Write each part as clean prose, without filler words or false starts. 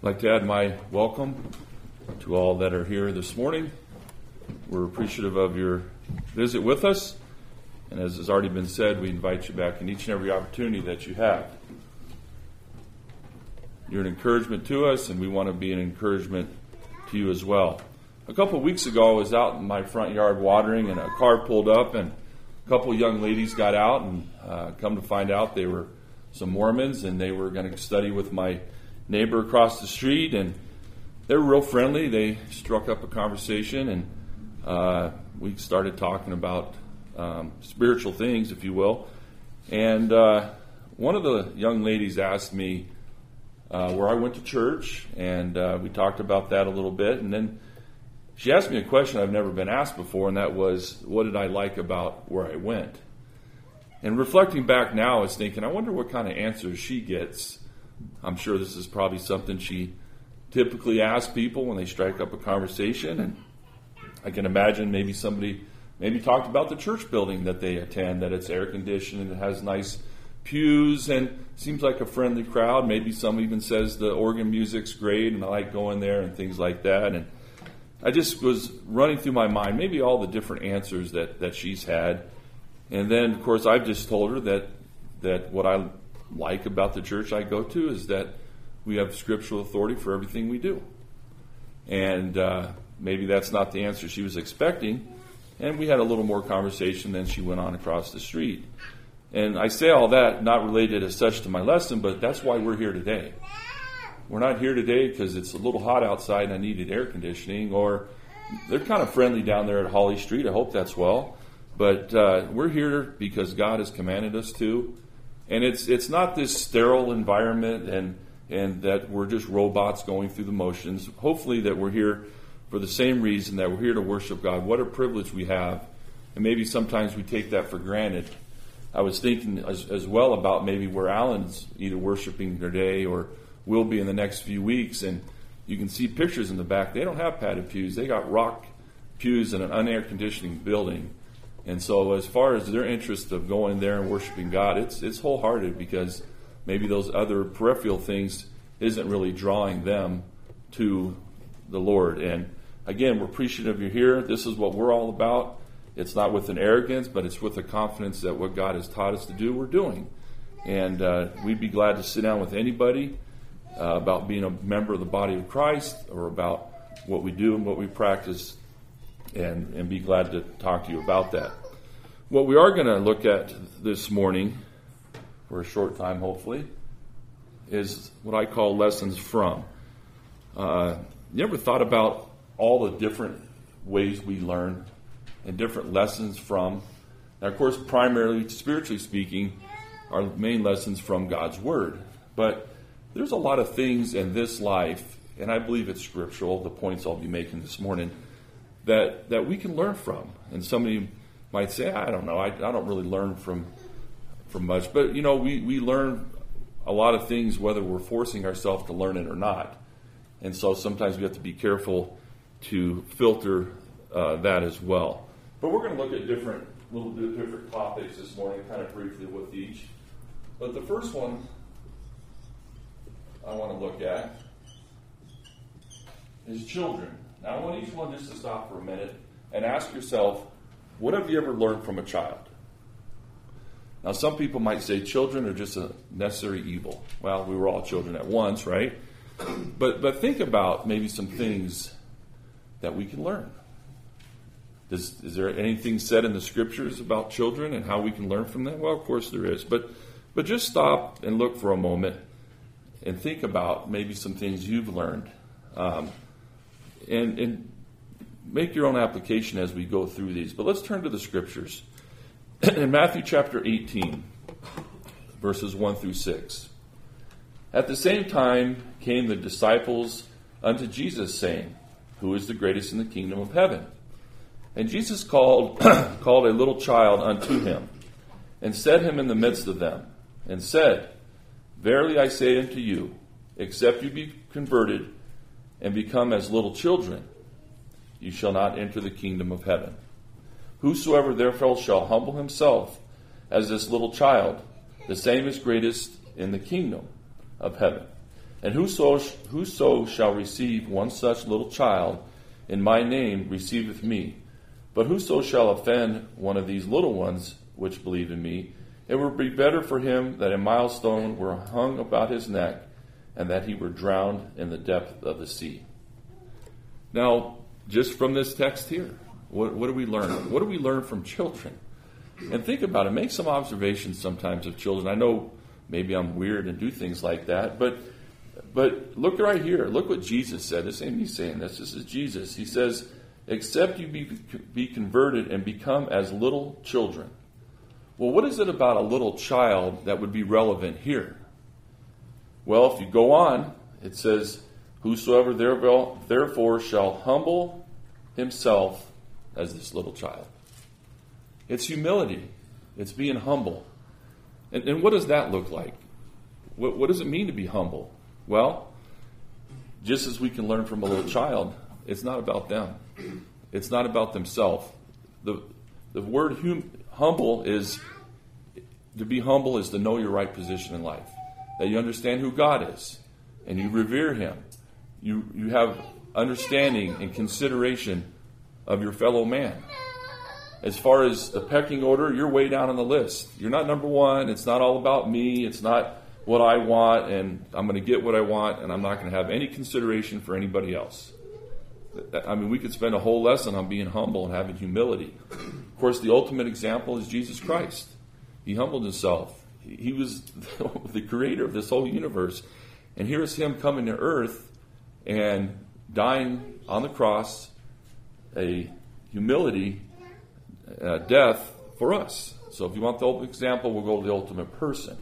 I'd like to add my welcome to all that are here this morning. We're appreciative of your visit with us. And as has already been said, we invite you back in each and every opportunity that you have. You're an encouragement to us, and we want to be an encouragement to you as well. A couple of weeks ago, I was out in my front yard watering, and a car pulled up, and a couple of young ladies got out, and come to find out they were some Mormons, and they were going to study with my neighbor across the street, and they were real friendly. They struck up a conversation, and we started talking about spiritual things, if you will. And one of the young ladies asked me where I went to church, and we talked about that a little bit. And then she asked me a question I've never been asked before, and that was, what did I like about where I went? And reflecting back now, I was thinking, I wonder what kind of answers she gets. I'm sure this is probably something she typically asks people when they strike up a conversation. And I can imagine maybe somebody talked about the church building that they attend, that it's air conditioned and it has nice pews and seems like a friendly crowd. Maybe some even says the organ music's great and I like going there and things like that. And I just was running through my mind maybe all the different answers that she's had. And then, of course, I've just told her that what I like about the church I go to is that we have scriptural authority for everything we do. And maybe that's not the answer she was expecting. And we had a little more conversation, then she went on across the street. And I say all that not related as such to my lesson, but that's why we're here today. We're not here today because it's a little hot outside and I needed air conditioning, or they're kind of friendly down there at Holly Street. I hope that's well. But we're here because God has commanded us to. And it's not this sterile environment and that we're just robots going through the motions. Hopefully that we're here for the same reason, that we're here to worship God. What a privilege we have. And maybe sometimes we take that for granted. I was thinking as well about maybe where Alan's either worshiping today or will be in the next few weeks. And you can see pictures in the back. They don't have padded pews. They got rock pews in an unair conditioning building. And so as far as their interest of going there and worshiping God, it's wholehearted, because maybe those other peripheral things isn't really drawing them to the Lord. And again, we're appreciative you're here. This is what we're all about. It's not with an arrogance, but it's with a confidence that what God has taught us to do, we're doing. And we'd be glad to sit down with anybody about being a member of the body of Christ, or about what we do and what we practice, and be glad to talk to you about that. What we are going to look at this morning, for a short time hopefully, is what I call lessons from. You ever thought about all the different ways we learn and different lessons from? Now, of course, primarily, spiritually speaking, our main lessons from God's Word. But there's a lot of things in this life, and I believe it's scriptural, the points I'll be making this morning, that we can learn from. And somebody might say, I don't know, I don't really learn from much. But, you know, we learn a lot of things whether we're forcing ourselves to learn it or not. And so sometimes we have to be careful to filter that as well. But we're going to look at different topics this morning, kind of briefly with each. But the first one I want to look at is children. Now, I want each one just to stop for a minute and ask yourself, what have you ever learned from a child? Now, some people might say children are just a necessary evil. Well, we were all children at once, right? But think about maybe some things that we can learn. Is there anything said in the scriptures about children and how we can learn from them? Well, of course there is. But just stop and look for a moment and think about maybe some things you've learned. And make your own application as we go through these. But let's turn to the scriptures. In Matthew chapter 18, verses 1 through 6. At the same time came the disciples unto Jesus, saying, Who is the greatest in the kingdom of heaven? And Jesus called a little child unto him, and set him in the midst of them, and said, Verily I say unto you, except you be converted and become as little children, you shall not enter the kingdom of heaven. Whosoever therefore shall humble himself as this little child, the same is greatest in the kingdom of heaven. And whoso shall receive one such little child in my name receiveth me. But whoso shall offend one of these little ones which believe in me, it would be better for him that a millstone were hung about his neck, and that he were drowned in the depth of the sea. Now, just from this text here, what do we learn? What do we learn from children? And think about it. Make some observations sometimes of children. I know maybe I'm weird and do things like that, but look right here. Look what Jesus said. This ain't me saying this. This is Jesus. He says, except you be converted and become as little children. Well, what is it about a little child that would be relevant here? Well, if you go on, it says, whosoever therefore shall humble himself as this little child. It's humility. It's being humble. And what does that look like? What does it mean to be humble? Well, just as we can learn from a little child, it's not about them. It's not about themselves. The word humble is, to be humble is to know your right position in life. That you understand who God is, and you revere Him. You have understanding and consideration of your fellow man. As far as the pecking order, you're way down on the list. You're not number one. It's not all about me. It's not what I want, and I'm going to get what I want, and I'm not going to have any consideration for anybody else. I mean, we could spend a whole lesson on being humble and having humility. Of course, the ultimate example is Jesus Christ. He humbled Himself. He was the creator of this whole universe. And here's Him coming to earth and dying on the cross, a humility death for us. So if you want the ultimate example, we'll go to the ultimate person.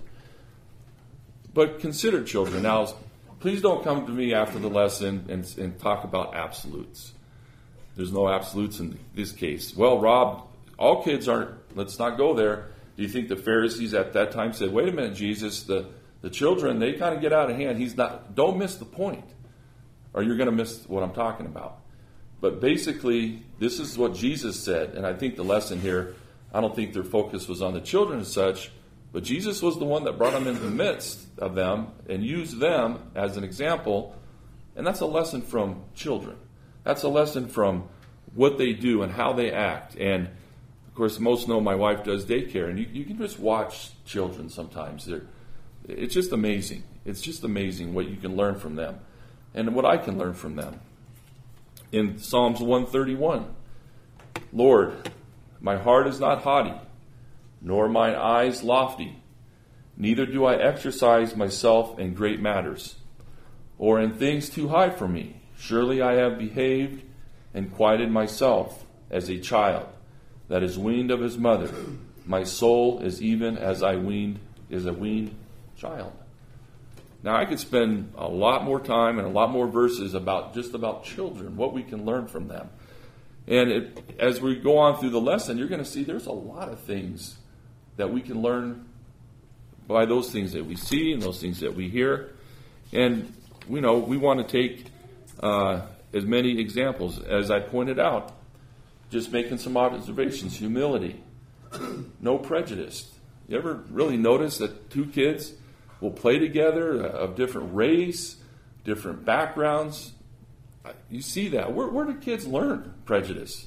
But consider children. Now, please don't come to me after the lesson and talk about absolutes. There's no absolutes in this case. Well, Rob, all kids aren't, let's not go there. Do you think the Pharisees at that time said, wait a minute, Jesus, the children, they kind of get out of hand. Don't miss the point, or you're going to miss what I'm talking about. But basically, this is what Jesus said, and I think the lesson here, I don't think their focus was on the children as such, but Jesus was the one that brought them into the midst of them and used them as an example, and that's a lesson from children. That's a lesson from what they do and how they act. And, of course, most know my wife does daycare, and you can just watch children sometimes. It's just amazing. It's just amazing what you can learn from them and what I can learn from them. In Psalms 131, Lord, my heart is not haughty, nor mine eyes lofty. Neither do I exercise myself in great matters, or in things too high for me. Surely I have behaved and quieted myself as a child that is weaned of his mother. My soul is even as a weaned child. Now, I could spend a lot more time and a lot more verses about children, what we can learn from them. And as we go on through the lesson, you're going to see there's a lot of things that we can learn by those things that we see and those things that we hear. And, we want to take as many examples as I pointed out. Just making some observations. Humility. No prejudice. You ever really notice that two kids will play together of different race, different backgrounds? You see that. Where do kids learn prejudice?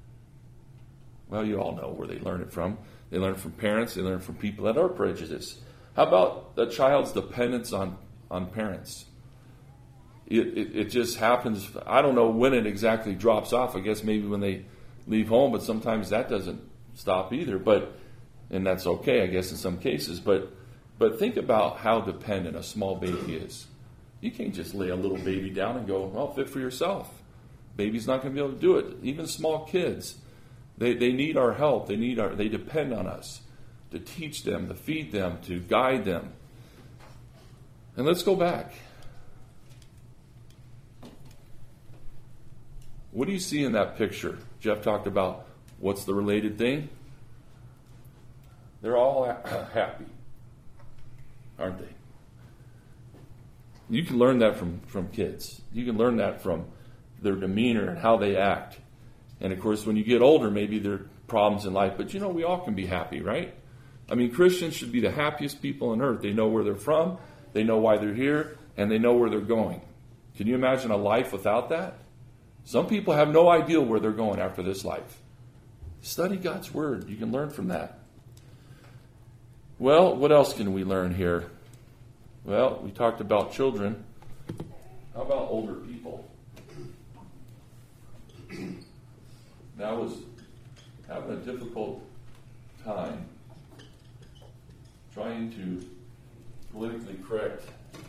Well, you all know where they learn it from. They learn it from parents. They learn it from people that are prejudiced. How about a child's dependence on parents? It just happens. I don't know when it exactly drops off. I guess maybe when they leave home, but sometimes that doesn't stop either. And that's okay, I guess, in some cases. But think about how dependent a small baby is. You can't just lay a little baby down and go, well, fit for yourself. Baby's not going to be able to do it. Even small kids, they need our help. They depend on us to teach them, to feed them, to guide them. And let's go back. What do you see in that picture? Jeff talked about what's the related thing. They're all happy, aren't they? You can learn that from kids. You can learn that from their demeanor and how they act. And, of course, when you get older, maybe there are problems in life. But, we all can be happy, right? I mean, Christians should be the happiest people on earth. They know where they're from. They know why they're here. and they know where they're going. Can you imagine a life without that? Some people have no idea where they're going after this life. Study God's Word. You can learn from that. Well, what else can we learn here? Well, we talked about children. How about older people? I was having a difficult time trying to politically correct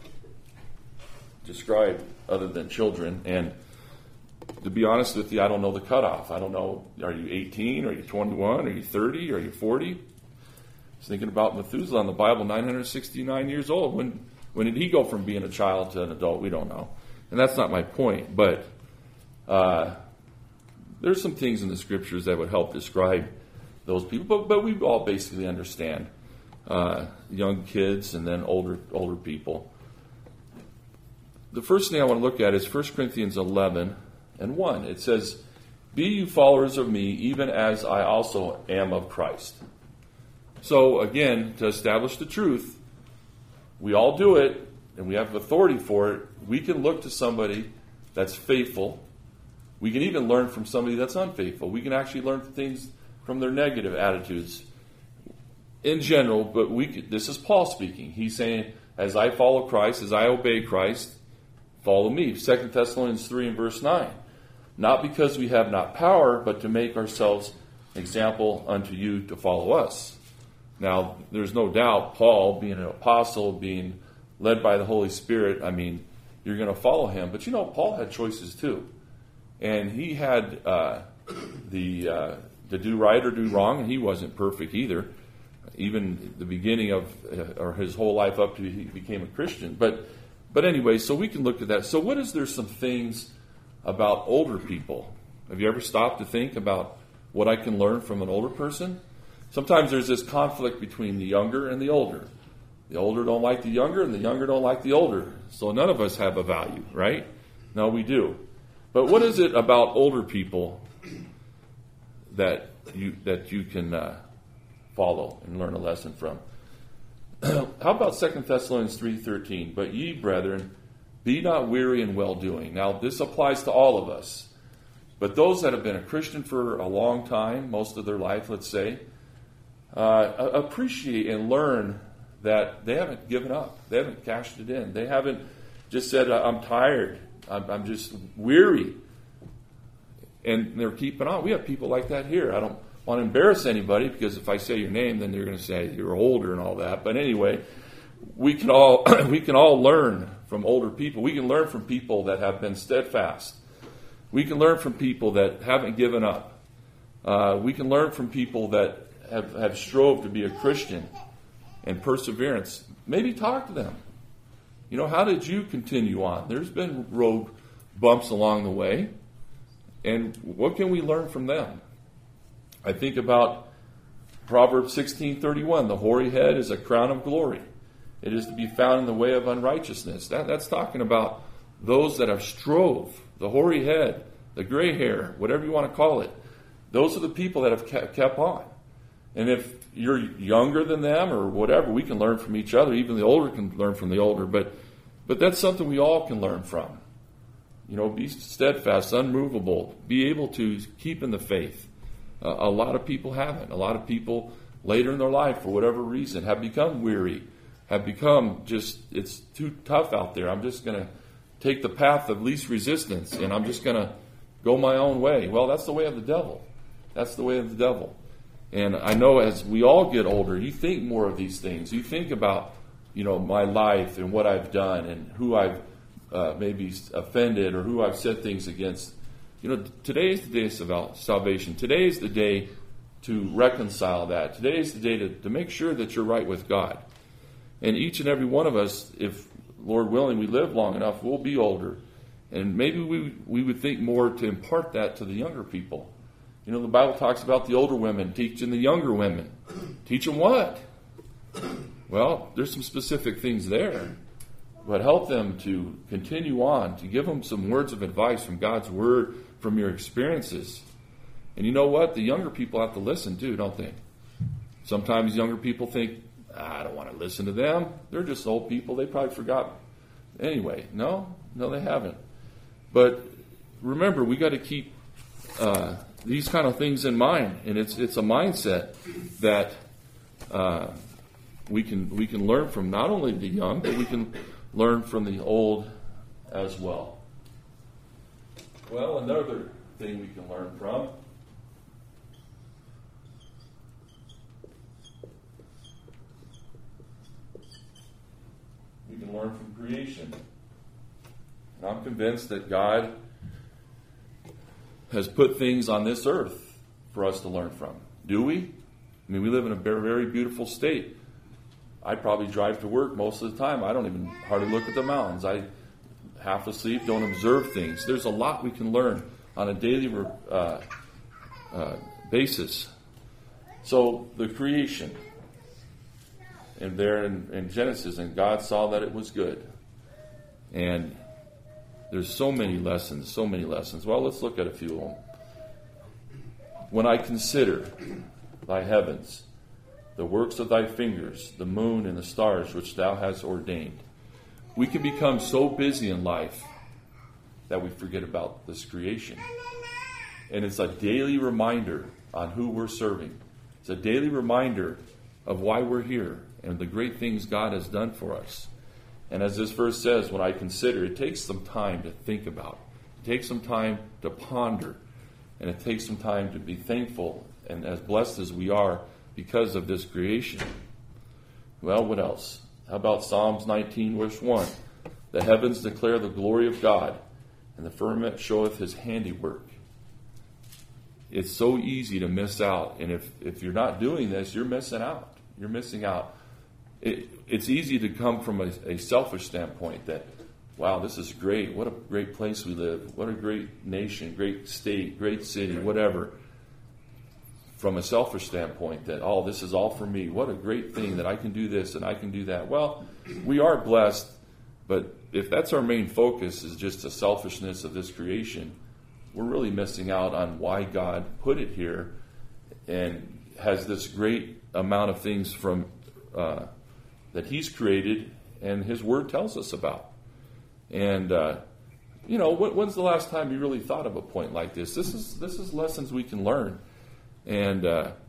describe other than children. And to be honest with you, I don't know the cutoff. I don't know, are you 18? Are you 21? Are you 30? Are you 40? I was thinking about Methuselah in the Bible, 969 years old. When did he go from being a child to an adult? We don't know. And that's not my point. But there's some things in the Scriptures that would help describe those people. But we all basically understand young kids and then older people. The first thing I want to look at is 1 Corinthians 11:1. It says, "Be you followers of me, even as I also am of Christ." So again, to establish the truth, we all do it, and we have authority for it. We can look to somebody that's faithful. We can even learn from somebody that's unfaithful. We can actually learn things from their negative attitudes in general, but this is Paul speaking. He's saying, as I follow Christ, as I obey Christ, follow me. 2 Thessalonians 3:9. Not because we have not power, but to make ourselves example unto you to follow us. Now, there's no doubt Paul, being an apostle, being led by the Holy Spirit, I mean, you're going to follow him. But Paul had choices too. And he had to do right or do wrong, and he wasn't perfect either. Even the beginning of or his whole life up to he became a Christian. But anyway, so we can look at that. So what is there some things about older people? Have you ever stopped to think about what I can learn from an older person? Sometimes there's this conflict between the younger and the older. The older don't like the younger, and the younger don't like the older. So none of us have a value, right? No, we do. But what is it about older people that you can follow and learn a lesson from? How about 2 Thessalonians 3:13? "But ye, brethren, be not weary in well-doing." Now, this applies to all of us. But those that have been a Christian for a long time, most of their life, let's say, appreciate and learn that they haven't given up. They haven't cashed it in. They haven't just said, I'm tired. I'm just weary. And they're keeping on. We have people like that here. I don't want to embarrass anybody, because if I say your name, then they're going to say you're older and all that. But anyway, we can all learn from older people. We can learn from people that have been steadfast. We can learn from people that haven't given up. We can learn from people that have strove to be a Christian and perseverance. Maybe talk to them. How did you continue on? There's been road bumps along the way. And what can we learn from them? I think about Proverbs 16:31. "The hoary head is a crown of glory. It is to be found in the way of unrighteousness." That's talking about those that have strove. The hoary head, the gray hair, whatever you want to call it. Those are the people that have kept on. And if you're younger than them or whatever, we can learn from each other. Even the older can learn from the older. But that's something we all can learn from. Be steadfast, unmovable, be able to keep in the faith. A lot of people haven't. A lot of people later in their life, for whatever reason, have become weary, have become it's too tough out there. I'm just going to take the path of least resistance, and I'm just going to go my own way. Well, that's the way of the devil. That's the way of the devil. And I know as we all get older, you think more of these things. You think about, my life and what I've done and who I've maybe offended or who I've said things against. Today is the day of salvation. Today is the day to reconcile that. Today is the day to make sure that you're right with God. And each and every one of us, if Lord willing, we live long enough, we'll be older. And maybe we would think more to impart that to the younger people. The Bible talks about the older women teaching the younger women. Teach them what? Well, there's some specific things there. But help them to continue on, to give them some words of advice from God's Word, from your experiences. And you know what? The younger people have to listen too, don't they? Sometimes younger people think, I don't want to listen to them. They're just old people. They probably forgot anyway. No, they haven't. But remember, we got to keep these kind of things in mind, and it's a mindset that we can learn from not only the young, but we can learn from the old as well. Well, another thing we can learn from creation. And I'm convinced that God has put things on this earth for us to learn from. Do we? I mean, we live in a very, very beautiful state. I probably drive to work most of the time. I don't even hardly look at the mountains. I half asleep, don't observe things. There's a lot we can learn on a daily basis. So the creation, and there in Genesis, and God saw that it was good. And there's so many lessons. Well, let's look at a few of them. When I consider thy heavens, the works of thy fingers, the moon and the stars which thou hast ordained. We can become so busy in life that we forget about this creation. And it's a daily reminder on who we're serving. It's a daily reminder of why we're here and the great things God has done for us. And as this verse says, when I consider, it takes some time to think about. It takes some time to ponder. And it takes some time to be thankful and as blessed as we are because of this creation. Well, what else? How about Psalms 19, verse 1? The heavens declare the glory of God, and the firmament showeth his handiwork. It's so easy to miss out. And if you're not doing this, you're missing out. You're missing out. It's easy to come from a selfish standpoint that, wow, this is great. What a great place we live. What a great nation, great state, great city, whatever. From a selfish standpoint that, oh, this is all for me. What a great thing that I can do this and I can do that. Well, we are blessed, but if that's our main focus is just the selfishness of this creation, we're really missing out on why God put it here and has this great amount of things from that He's created and His Word tells us about. And when's the last time you really thought of a point like this? This is lessons we can learn. And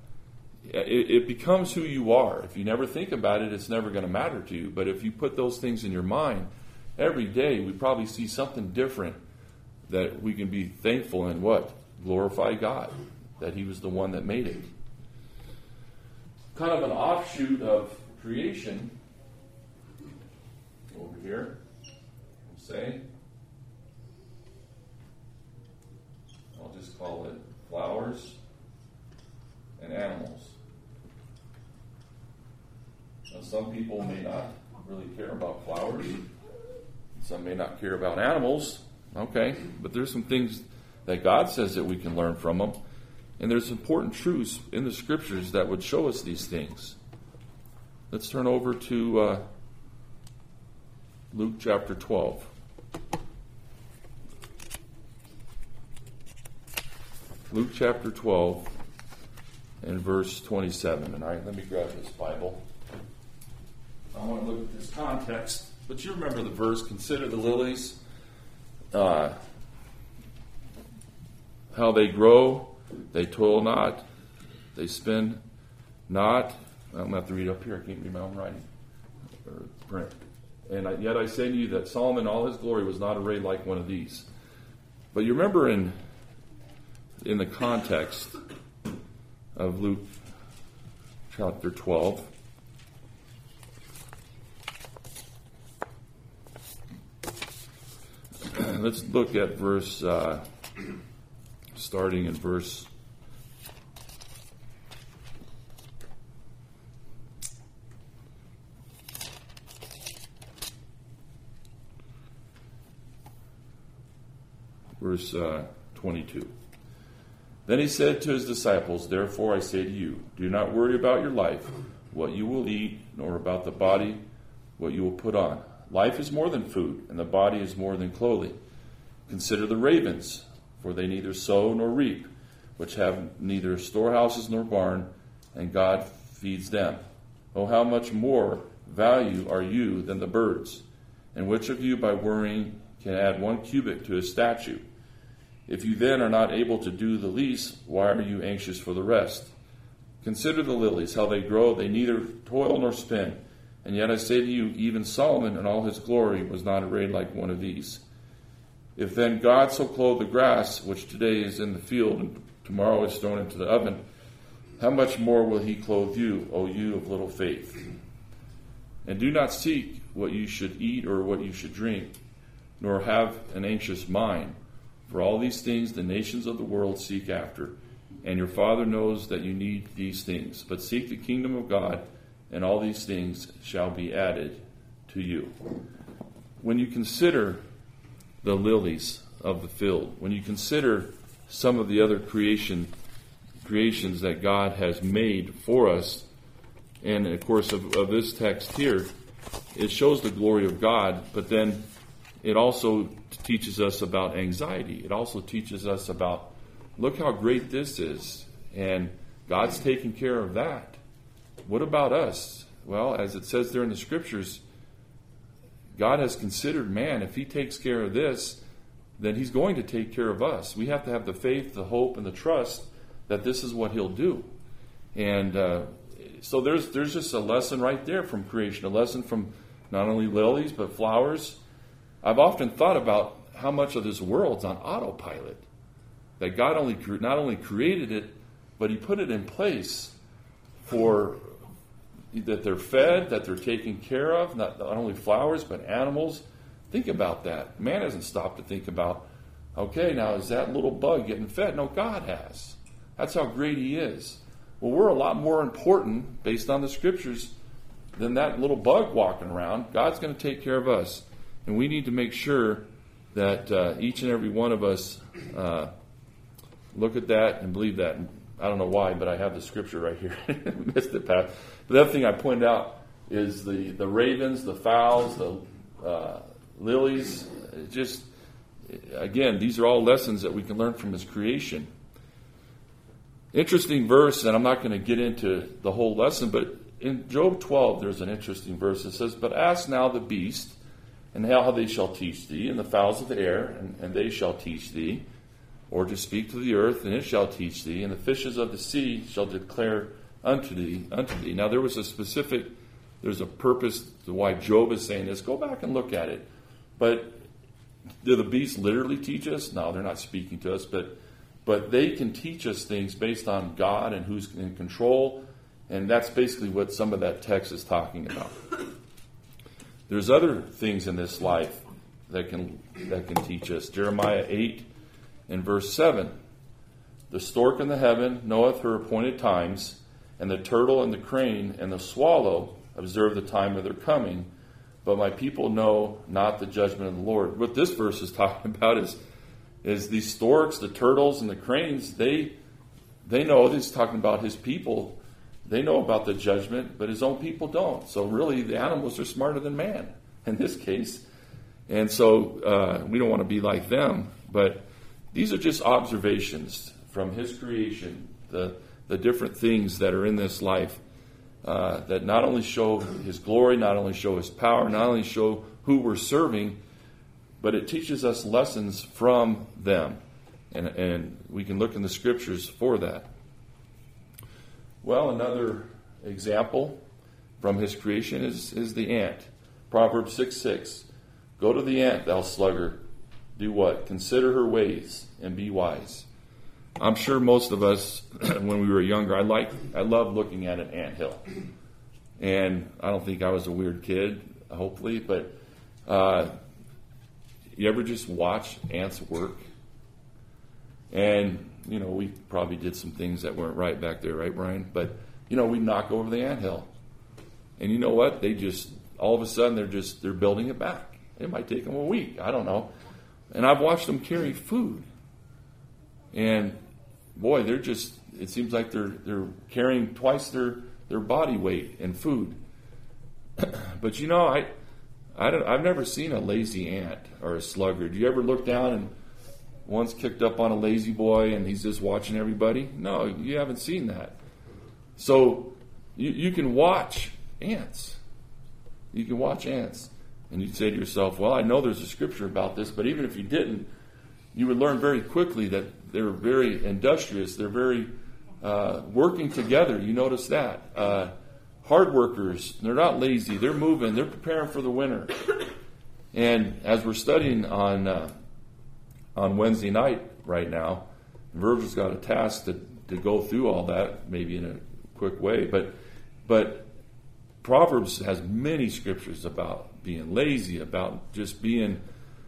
it becomes who you are. If you never think about it, it's never going to matter to you. But if you put those things in your mind, every day we probably see something different that we can be thankful and glorify God, that He was the one that made it. Kind of an offshoot of creation, over here, we'll say, I'll just call it flowers and animals. Now, some people may not really care about flowers. Some may not care about animals. Okay, but there's some things that God says that we can learn from them. And there's important truths in the Scriptures that would show us these things. Let's turn over to Luke chapter 12. Luke chapter 12 and verse 27. And let me grab this Bible. I want to look at this context. But you remember the verse, consider the lilies, how they grow, they toil not, they spin not. I'm going to have to read up here. I can't read my own writing or print. And yet I say to you that Solomon, all his glory, was not arrayed like one of these. But you remember in the context of Luke chapter 12, let's look at verse, starting in verse 22. Then he said to his disciples, therefore I say to you, do not worry about your life, what you will eat, nor about the body, what you will put on. Life is more than food, and the body is more than clothing. Consider the ravens, for they neither sow nor reap, which have neither storehouses nor barn, and God feeds them. Oh, how much more value are you than the birds? And which of you by worrying can add 1 cubit to his stature? If you then are not able to do the least, why are you anxious for the rest? Consider the lilies, how they grow, they neither toil nor spin. And yet I say to you, even Solomon in all his glory was not arrayed like one of these. If then God so clothe the grass, which today is in the field and tomorrow is thrown into the oven, how much more will he clothe you, O you of little faith? And do not seek what you should eat or what you should drink, nor have an anxious mind. For all these things the nations of the world seek after, and your Father knows that you need these things. But seek the kingdom of God, and all these things shall be added to you. When you consider the lilies of the field, when you consider some of the other creations that God has made for us, and of course of this text here, it shows the glory of God, but then it also teaches us about anxiety. It also teaches us about, look how great this is, and God's taking care of that. What about us? Well, as it says there in the scriptures, God has considered man. If he takes care of this, then he's going to take care of us. We have to have the faith, the hope, and the trust that this is what he'll do. And so there's just a lesson right there from creation, a lesson from not only lilies but flowers. I've often thought about how much of this world's on autopilot. That God not only created it, but he put it in place for that they're fed, that they're taken care of, not only flowers, but animals. Think about that. Man hasn't stopped to think about, okay, now is that little bug getting fed? No, God has. That's how great he is. Well, we're a lot more important, based on the scriptures, than that little bug walking around. God's going to take care of us. And we need to make sure that each and every one of us look at that and believe that. And I don't know why, but I have the scripture right here. Missed it, Pat. But the other thing I pointed out is the ravens, the fowls, the lilies. Just, again, these are all lessons that we can learn from his creation. Interesting verse, and I'm not going to get into the whole lesson, but in Job 12, there's an interesting verse that says, "But ask now the beast, and how they shall teach thee, and the fowls of the air, and they shall teach thee, or to speak to the earth, and it shall teach thee, and the fishes of the sea shall declare unto thee. Now there's a purpose to why Job is saying this. Go back and look at it. But do the beasts literally teach us? No, they're not speaking to us, but they can teach us things based on God and who's in control, and that's basically what some of that text is talking about. There's other things in this life that can teach us. Jeremiah 8 and verse 7. "The stork in the heaven knoweth her appointed times, and the turtle and the crane and the swallow observe the time of their coming, but my people know not the judgment of the Lord." What this verse is talking about is these storks, the turtles, and the cranes, they know. This is talking about his people. They know about the judgment, but his own people don't. So really, the animals are smarter than man in this case. And so we don't want to be like them. But these are just observations from his creation, the different things that are in this life that not only show his glory, not only show his power, not only show who we're serving, but it teaches us lessons from them. And we can look in the scriptures for that. Well, another example from his creation is the ant. Proverbs 6:6. "Go to the ant, thou sluggard. Do what? Consider her ways and be wise." I'm sure most of us, when we were younger, I loved looking at an anthill. And I don't think I was a weird kid, hopefully, but you ever just watch ants work? And we probably did some things that weren't right back there, right, Brian? But, we knock over the anthill. And you know what? They just, all of a sudden, they're building it back. It might take them a week. I don't know. And I've watched them carry food. And, boy, it seems like they're carrying twice their body weight in food. But, I've never seen a lazy ant or a sluggard. You ever look down and one's kicked up on a lazy boy and he's just watching everybody? No, you haven't seen that. So you can watch ants. You can watch ants. And you'd say to yourself, well, I know there's a scripture about this, but even if you didn't, you would learn very quickly that they're very industrious. They're very working together. You notice that. Hard workers. They're not lazy. They're moving. They're preparing for the winter. And as we're studying on Wednesday night right now, Virgil's got a task to go through all that, maybe in a quick way. But Proverbs has many scriptures about being lazy, about just being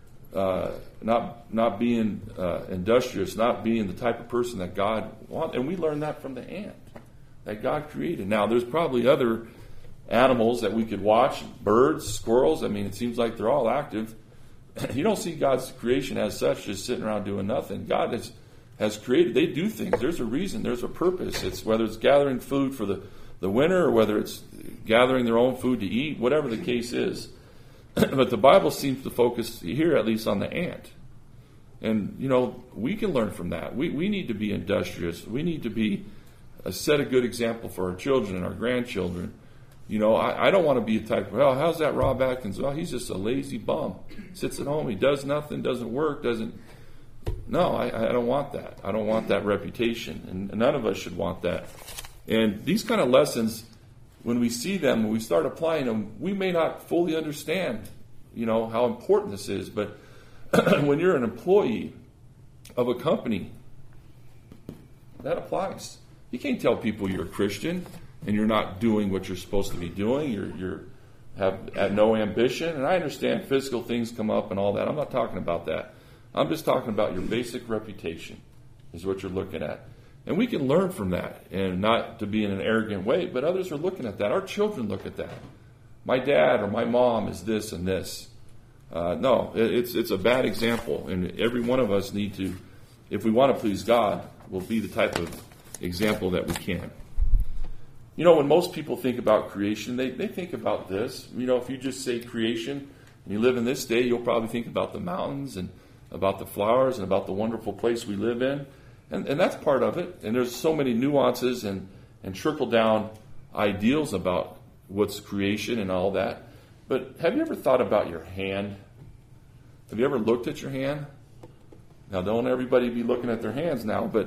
not being industrious, not being the type of person that God wants. And we learn that from the ant that God created. Now, there's probably other animals that we could watch, birds, squirrels. I mean, it seems like they're all active. You don't see God's creation as such just sitting around doing nothing. God has created, they do things. There's a reason, there's a purpose. It's whether it's gathering food for the winter or whether it's gathering their own food to eat, whatever the case is. But the Bible seems to focus here at least on the ant. And, we can learn from that. We need to be industrious. We need to set a good example for our children and our grandchildren. I don't want to be a type of, well, how's that Rob Atkins? Well, he's just a lazy bum. Sits at home. He does nothing, doesn't work, No, I don't want that. I don't want that reputation. And none of us should want that. And these kind of lessons, when we see them, when we start applying them, we may not fully understand, how important this is. But when you're an employee of a company, that applies. You can't tell people you're a Christian and you're not doing what you're supposed to be doing. You have no ambition. And I understand physical things come up and all that. I'm not talking about that. I'm just talking about your basic reputation is what you're looking at. And we can learn from that, and not to be in an arrogant way, but others are looking at that. Our children look at that. My dad or my mom is this and this. No, it's a bad example, and every one of us need to, if we want to please God, will be the type of example that we can. When most people think about creation, they think about this. If you just say creation, and you live in this day, you'll probably think about the mountains and about the flowers and about the wonderful place we live in. And that's part of it. And there's so many nuances and trickle-down ideals about what's creation and all that. But have you ever thought about your hand? Have you ever looked at your hand? Now, don't everybody be looking at their hands now, but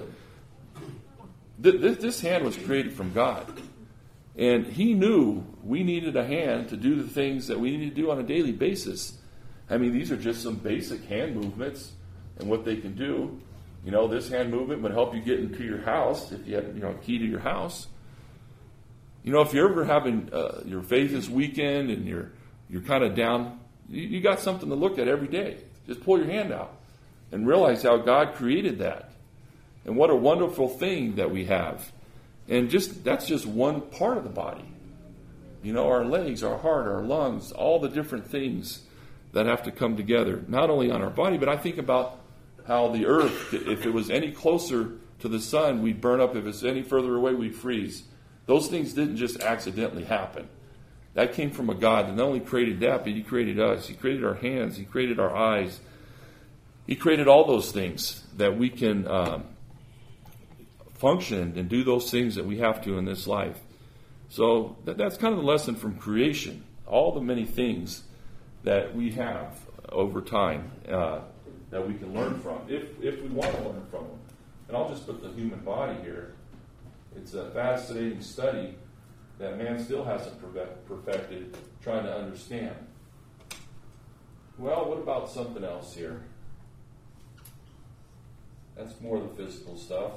this hand was created from God. And He knew we needed a hand to do the things that we need to do on a daily basis. I mean, these are just some basic hand movements and what they can do. This hand movement would help you get into your house if you have, a key to your house. If you're ever having your faith is weakened and you're kind of down, you got something to look at every day. Just pull your hand out and realize how God created that. And what a wonderful thing that we have. And that's just one part of the body. Our legs, our heart, our lungs, all the different things that have to come together, not only on our body, but I think about how the earth, if it was any closer to the sun, we'd burn up. If it's any further away, we'd freeze. Those things didn't just accidentally happen. That came from a God that not only created that, but He created us. He created our hands. He created our eyes. He created all those things that we can function and do those things that we have to in this life. So that's kind of the lesson from creation. All the many things that we have over time that we can learn from, if we want to learn from them. And I'll just put the human body here. It's a fascinating study that man still hasn't perfected trying to understand. Well, what about something else here? That's more the physical stuff.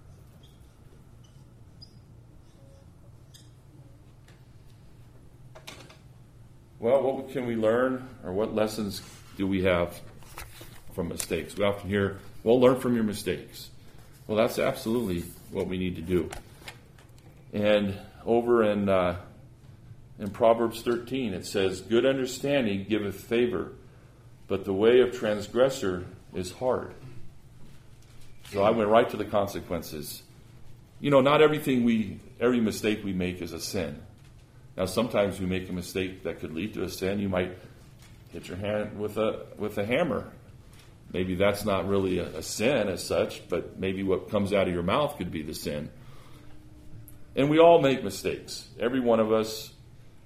Well, what can we learn, or what lessons do we have from mistakes? We often hear, well, learn from your mistakes. Well, that's absolutely what we need to do. And over in Proverbs 13, it says, good understanding giveth favor, but the way of transgressor is hard. So I went right to the consequences. Not every mistake we make is a sin. Now, sometimes we make a mistake that could lead to a sin. You might hit your hand with a hammer. Maybe that's not really a sin as such, but maybe what comes out of your mouth could be the sin. And we all make mistakes. Every one of us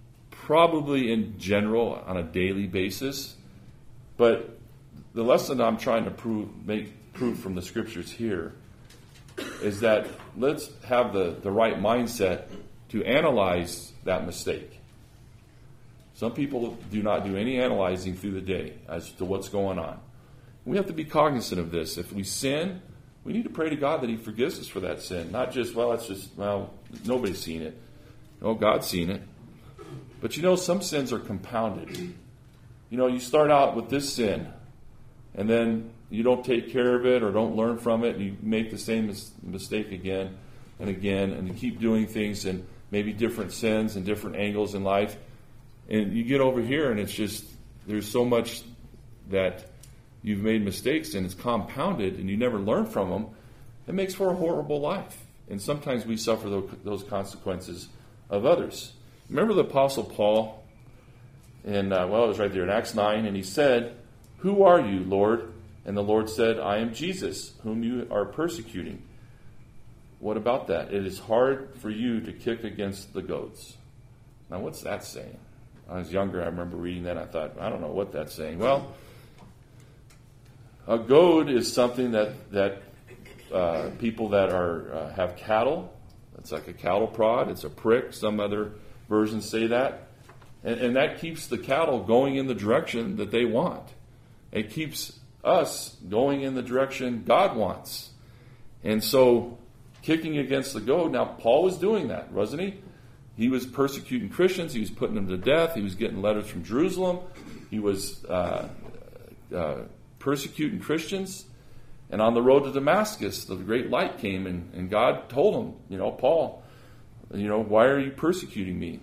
probably in general on a daily basis. But the lesson I'm trying to make proof from the scriptures here is that let's have the right mindset to analyze that mistake. Some people do not do any analyzing through the day as to what's going on. We have to be cognizant of this. If we sin, we need to pray to God that He forgives us for that sin. Not just, nobody's seen it. No, God's seen it. But some sins are compounded. You start out with this sin, and then you don't take care of it or don't learn from it, and you make the same mistake again and again, and you keep doing things and maybe different sins and different angles in life. And you get over here, and it's just, there's so much that you've made mistakes, and it's compounded, and you never learn from them. It makes for a horrible life. And sometimes we suffer those consequences of others. Remember the Apostle Paul? And, it was right there in Acts 9, and he said, "Who are you, Lord?" And the Lord said, "I am Jesus, whom you are persecuting." What about that? It is hard for you to kick against the goads. Now, what's that saying? When I was younger, I remember reading that, and I thought, I don't know what that's saying. Well, a goad is something that people that have cattle, it's like a cattle prod, it's a prick, some other versions say that. And that keeps the cattle going in the direction that they want. It keeps us going in the direction God wants. And so, kicking against the goad, now Paul was doing that, wasn't he? He was persecuting Christians. He was putting them to death. He was getting letters from Jerusalem. He was persecuting Christians. And on the road to Damascus, the great light came, and God told him, Paul, why are you persecuting me?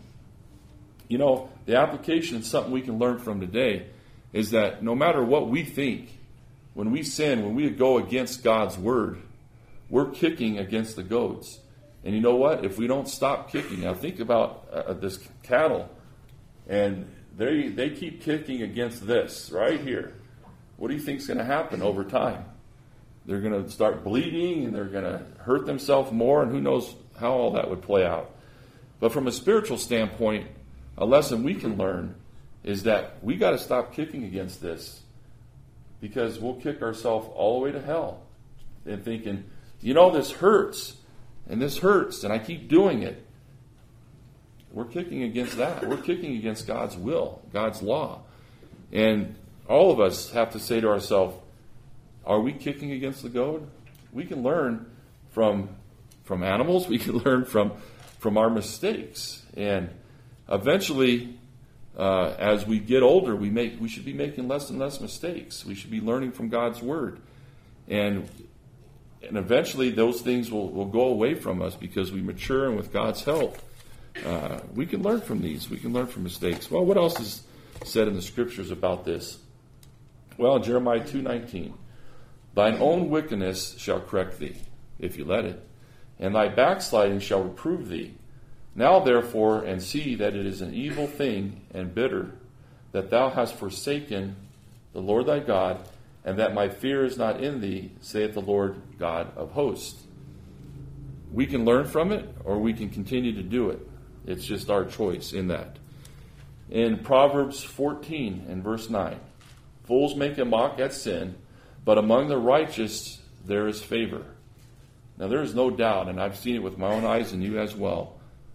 The application, something we can learn from today, is that no matter what we think, when we sin, when we go against God's word, we're kicking against the goads. And you know what? If we don't stop kicking, now think about this cattle, and they keep kicking against this right here. What do you think is going to happen over time? They're going to start bleeding, and they're going to hurt themselves more, and who knows how all that would play out. But from a spiritual standpoint, a lesson we can learn is that we got to stop kicking against this, because we'll kick ourselves all the way to hell and thinking, this hurts, and this hurts, and I keep doing it. We're kicking against that. We're kicking against God's will, God's law. And all of us have to say to ourselves, are we kicking against the goad? We can learn from animals. We can learn from our mistakes. And eventually, as we get older, we should be making less and less mistakes. We should be learning from God's word. And eventually those things will go away from us because we mature, and with God's help, we can learn from these. We can learn from mistakes. Well, what else is said in the scriptures about this? Well, Jeremiah 2:19, "Thine own wickedness shall correct thee, if you let it, and thy backsliding shall reprove thee. Now therefore, and see that it is an evil thing and bitter, that thou hast forsaken the Lord thy God, and that my fear is not in thee, saith the Lord God of hosts." We can learn from it, or we can continue to do it. It's just our choice in that. In Proverbs 14 and verse 9, "Fools make a mock at sin, but among the righteous there is favor." Now there is no doubt, and I've seen it with my own eyes and you as well,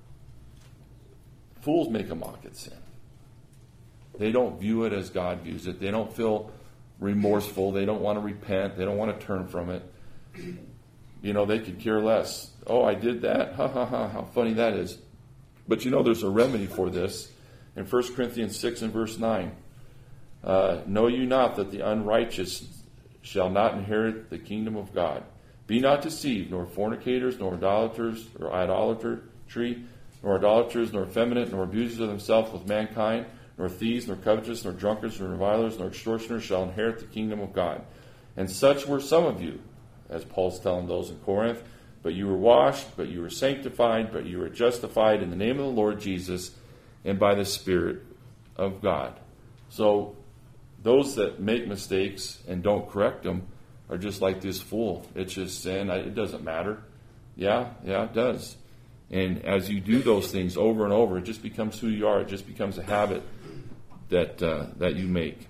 fools make a mock at sin. They don't view it as God views it. They don't feel remorseful. They don't want to repent. They don't want to turn from it. They could care less. Oh, I did that. Ha, ha, ha. How funny that is. But there's a remedy for this. In 1 Corinthians 6 and verse 9, "Know you not that the unrighteous shall not inherit the kingdom of God? Be not deceived, nor fornicators, nor idolaters, nor idolaters, nor effeminate, nor abusers of themselves with mankind, nor thieves, nor covetous, nor drunkards, nor revilers, nor extortioners shall inherit the kingdom of God. And such were some of you," as Paul's telling those in Corinth, "but you were washed, but you were sanctified, but you were justified in the name of the Lord Jesus and by the Spirit of God." So those that make mistakes and don't correct them are just like this fool. It's just sin. It doesn't matter. Yeah, it does. And as you do those things over and over, it just becomes who you are. It just becomes a habit that you make.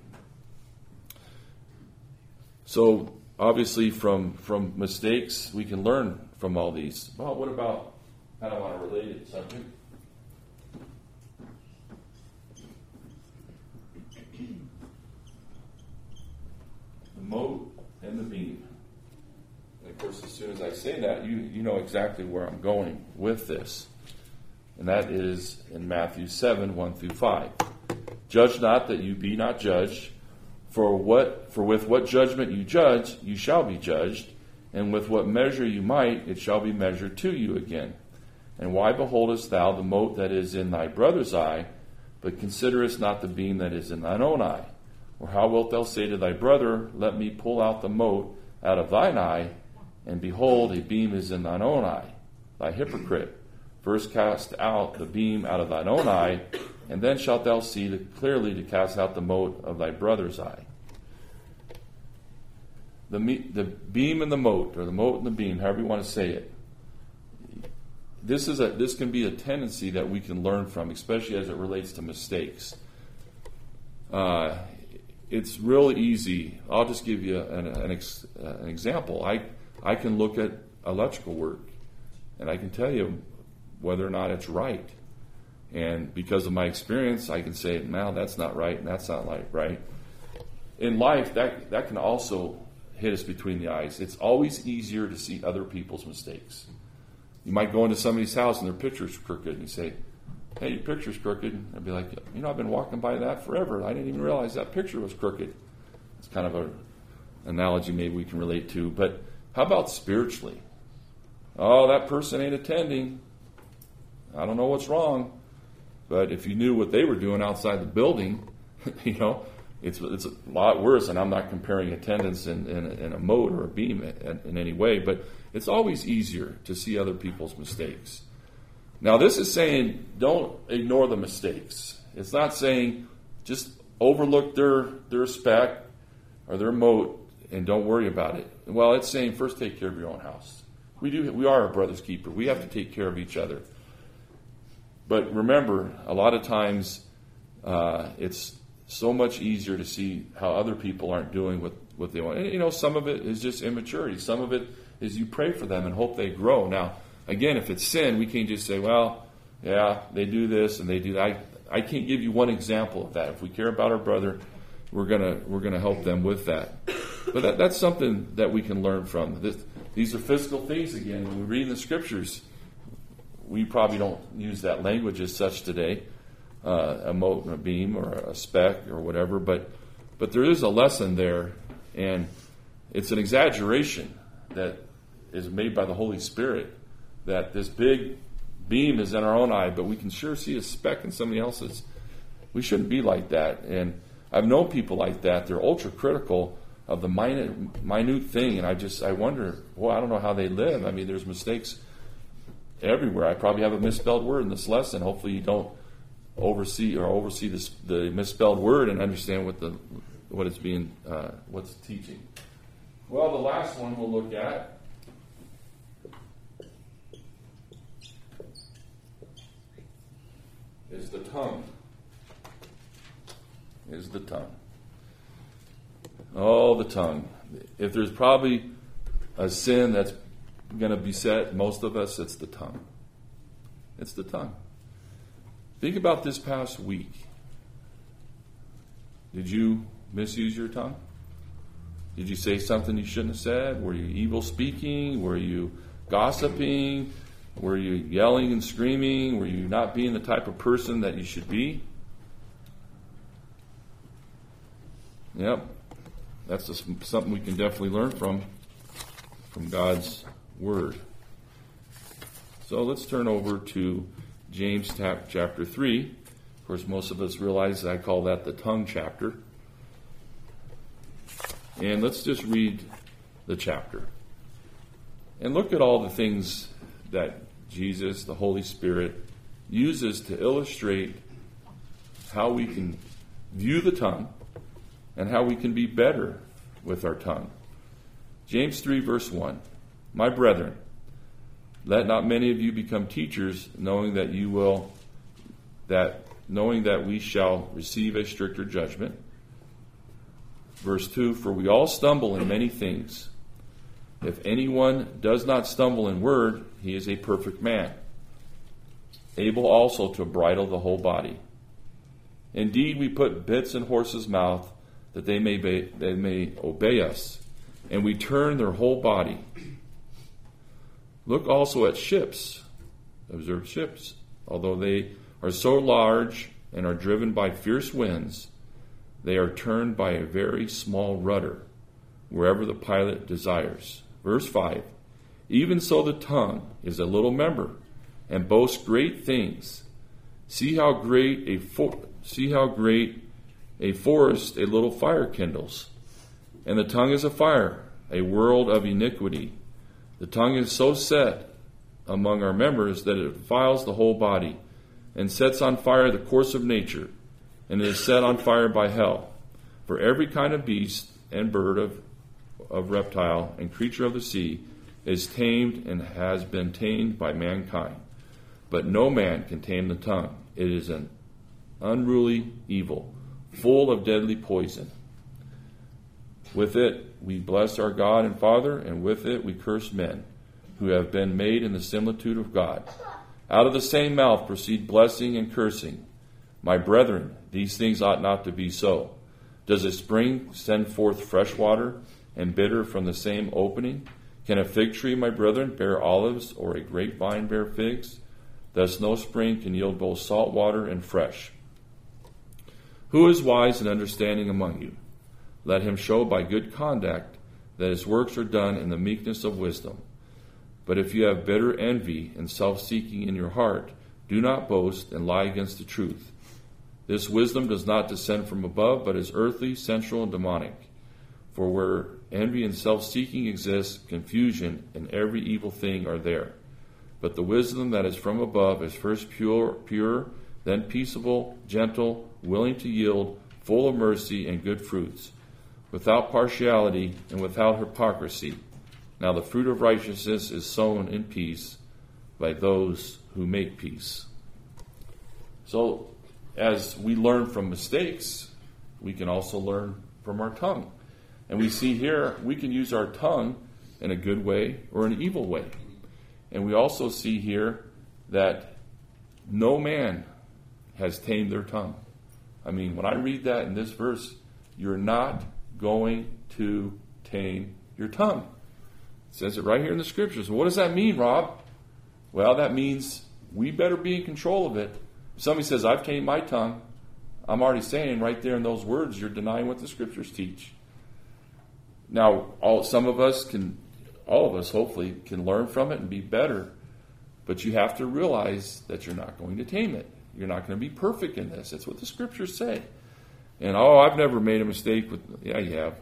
So obviously from mistakes, we can learn from all these. Well, what about, I don't want to relate it subject. The mote and the beam. And of course, as soon as I say that, you know exactly where I'm going with this. And that is in Matthew 7, 1 through 5. Judge not that you be not judged, for with what judgment you judge, you shall be judged, and with what measure you might, it shall be measured to you again. And why beholdest thou the mote that is in thy brother's eye, but considerest not the beam that is in thine own eye? Or how wilt thou say to thy brother, let me pull out the mote out of thine eye, and behold, a beam is in thine own eye? Thy hypocrite, first cast out the beam out of thine own eye, and then shalt thou see clearly to cast out the mote of thy brother's eye. The beam and the mote, or the mote and the beam, however you want to say it. This can be a tendency that we can learn from, especially as it relates to mistakes. It's really easy. I'll just give you an example. I can look at electrical work, and I can tell you whether or not it's right. And because of my experience, I can say, no, that's not right, and that's not right. In life, that can also hit us between the eyes. It's always easier to see other people's mistakes. You might go into somebody's house and their picture's crooked, and you say, hey, your picture's crooked. I'd be like, I've been walking by that forever. I didn't even realize that picture was crooked. It's kind of an analogy maybe we can relate to. But how about spiritually? Oh, that person ain't attending. I don't know what's wrong. But if you knew what they were doing outside the building, it's a lot worse. And I'm not comparing attendance in a mote or a beam in any way, but it's always easier to see other people's mistakes. Now, this is saying don't ignore the mistakes. It's not saying just overlook their speck or their mote and don't worry about it. Well, it's saying first take care of your own house. We are a brother's keeper. We have to take care of each other. But remember, a lot of times it's so much easier to see how other people aren't doing what they want. And, some of it is just immaturity. Some of it is you pray for them and hope they grow. Now, again, if it's sin, we can't just say, well, yeah, they do this and they do that. I can't give you one example of that. If we care about our brother, we're gonna help them with that. But that's something that we can learn from. These are physical things again. When we read in the scriptures, we probably don't use that language as such today, a mote and a beam or a speck or whatever, but there is a lesson there, and it's an exaggeration that is made by the Holy Spirit, that this big beam is in our own eye, but we can sure see a speck in somebody else's. We shouldn't be like that, and I've known people like that. They're ultra critical of the minute thing, and I wonder, I don't know how they live. I mean, there's mistakes everywhere. I probably have a misspelled word in this lesson. Hopefully you don't oversee the misspelled word and understand what's teaching. Well, the last one we'll look at is the tongue. Oh, the tongue. If there's probably a sin that's going to beset most of us, it's the tongue. It's the tongue. Think about this past week. Did you misuse your tongue? Did you say something you shouldn't have said? Were you evil speaking? Were you gossiping? Were you yelling and screaming? Were you not being the type of person that you should be? Yep. That's just something we can definitely learn from God's Word. So let's turn over to James chapter 3. Of course, most of us realize that I call that the tongue chapter. And let's just read the chapter. And look at all the things that Jesus, the Holy Spirit, uses to illustrate how we can view the tongue and how we can be better with our tongue. James 3 verse 1. My brethren, Let not many of you become teachers, knowing that we shall receive a stricter judgment. Verse 2, for we all stumble in many things. If anyone does not stumble in word, he is a perfect man, able also to bridle the whole body. Indeed, we put bits in horses' mouth, that they may obey us, and we turn their whole body. Look also at ships. Observe ships. Although they are so large and are driven by fierce winds, they are turned by a very small rudder, wherever the pilot desires. Verse 5, even so the tongue is a little member, and boasts great things. See how great a forest a little fire kindles. And the tongue is a fire, a world of iniquity. The tongue is so set among our members that it defiles the whole body, and sets on fire the course of nature, and is set on fire by hell. For every kind of beast and bird of reptile and creature of the sea is tamed and has been tamed by mankind. But no man can tame the tongue. It is an unruly evil, full of deadly poison. With it we bless our God and Father, and with it we curse men, who have been made in the similitude of God. Out of the same mouth proceed blessing and cursing. My brethren, these things ought not to be so. Does a spring send forth fresh water, and bitter from the same opening? Can a fig tree, my brethren, bear olives, or a grapevine bear figs? Thus no spring can yield both salt water and fresh. Who is wise and understanding among you? Let him show by good conduct that his works are done in the meekness of wisdom. But if you have bitter envy and self-seeking in your heart, do not boast and lie against the truth. This wisdom does not descend from above, but is earthly, sensual, and demonic. For where envy and self-seeking exist, confusion and every evil thing are there. But the wisdom that is from above is first pure, then peaceable, gentle, willing to yield, full of mercy and good fruits, without partiality and without hypocrisy. Now the fruit of righteousness is sown in peace by those who make peace. So, as we learn from mistakes, we can also learn from our tongue. And we see here, we can use our tongue in a good way or an evil way. And we also see here that no man has tamed their tongue. I mean, when I read that in this verse, you're not going to tame your tongue. It says it right here in the scriptures. What does that mean, Rob? Well, that means we better be in control of it. If somebody says, I've tamed my tongue, I'm already saying right there in those words, you're denying what the scriptures teach. Now, all of us hopefully can learn from it and be better, but you have to realize that you're not going to tame it. You're not going to be perfect in this. That's what the scriptures say. And, I've never made a mistake with, yeah, you have.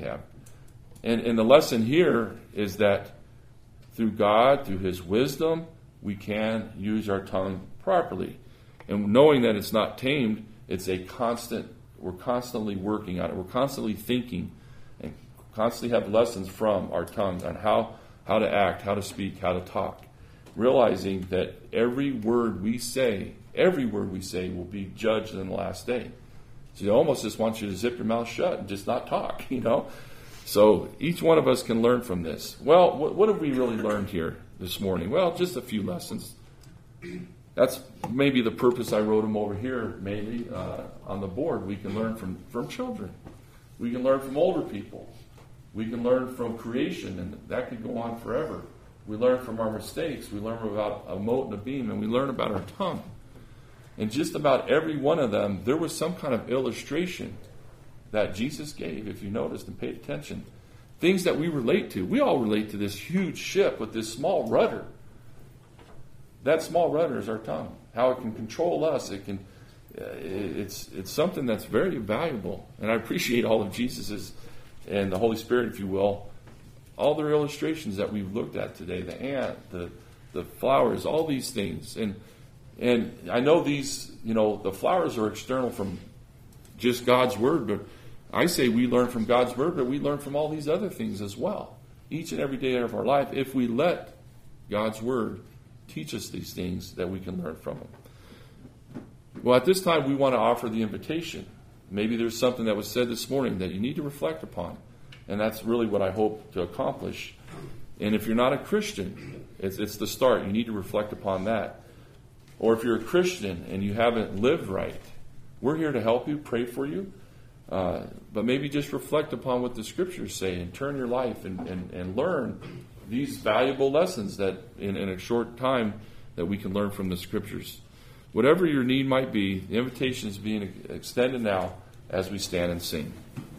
And the lesson here is that through God, through His wisdom, we can use our tongue properly. And knowing that it's not tamed, it's we're constantly working on it. We're constantly thinking and constantly have lessons from our tongue on how to act, how to speak, how to talk. Realizing that every word we say will be judged in the last day. So he almost just wants you to zip your mouth shut and just not talk, So each one of us can learn from this. Well, what have we really learned here this morning? Well, just a few lessons. That's maybe the purpose I wrote them over here, mainly on the board. We can learn from children. We can learn from older people. We can learn from creation, and that could go on forever. We learn from our mistakes. We learn about a mote and a beam, and we learn about our tongue. And just about every one of them, there was some kind of illustration that Jesus gave, if you noticed and paid attention. Things that we relate to. We all relate to this huge ship with this small rudder. That small rudder is our tongue. How it can control us. It's something that's very valuable. And I appreciate all of Jesus's and the Holy Spirit, if you will, all their illustrations that we've looked at today. The ant, the flowers, all these things. And I know these, the flowers are external from just God's Word, but I say we learn from God's Word, but we learn from all these other things as well. Each and every day of our life, if we let God's Word teach us these things that we can learn from them. Well, at this time, we want to offer the invitation. Maybe there's something that was said this morning that you need to reflect upon. And that's really what I hope to accomplish. And if you're not a Christian, it's the start. You need to reflect upon that. Or if you're a Christian and you haven't lived right, we're here to help you, pray for you. But maybe just reflect upon what the Scriptures say and turn your life and learn these valuable lessons that in a short time that we can learn from the Scriptures. Whatever your need might be, the invitation is being extended now as we stand and sing.